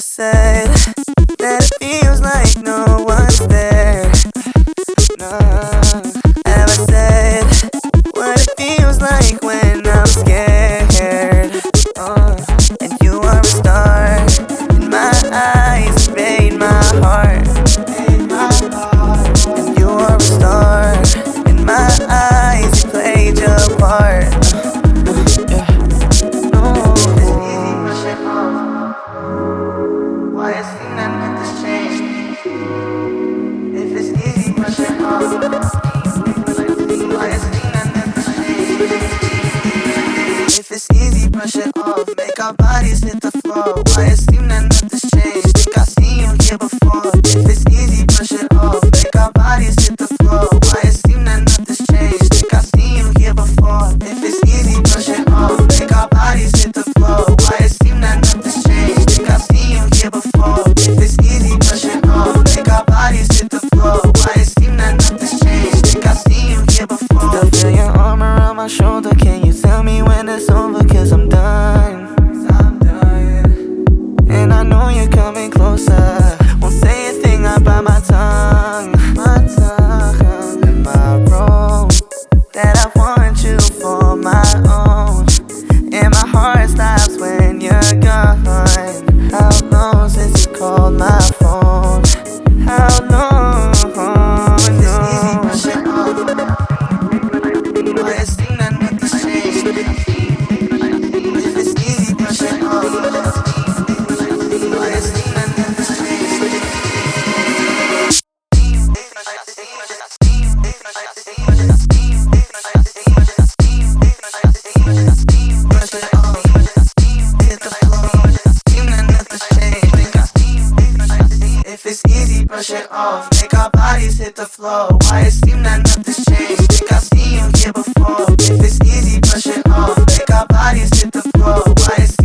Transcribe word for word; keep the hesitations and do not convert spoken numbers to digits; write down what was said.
said that it feels like no one's there. No. Have I said what it feels like when I'm scared? Uh, and you are a star in my eyes, invade my heart. And you are a star in my eyes, you played your part. Why it seem that nothing's changed? If it's easy, brush it off. Why it seem that nothing's changed? If it's easy, brush it off. Make our bodies hit the floor. Why it seem that nothing's changed? Think I seen you here before. If it's easy, brush it off. Make our bodies hit the floor. Why it seem that nothing's changed? Think I seen you here before. If it's easy, brush it off. Make our bodies hit the floor. Why it seem that nothing's changed? Think I seen you here before. If it's easy, brush it off. Make our bodies hit the floor. Why it seem that nothing's changed? Think I seen you here before. Still feel your arm around my shoulder. Can you tell me when it's over? Cause I'm done. I'm done. And I know you're coming closer. Won't say a thing, I bite my tongue. My tongue. In my role that I want you for my own. And my heart stops when you're gone. How long since you called my phone? How long? If it's easy, brush it off. Why it seem that nothing's changed? If it's easy, brush it off. Why it seem that nothing's changed? Brush it off. Hit the floor. Seem that nothing's changed. If it's easy, brush it off. Make our bodies hit the floor. Why it seem that nothing's changed? Think I've seen you here before. If it's easy, brush it off. Make our bodies hit the floor. Why it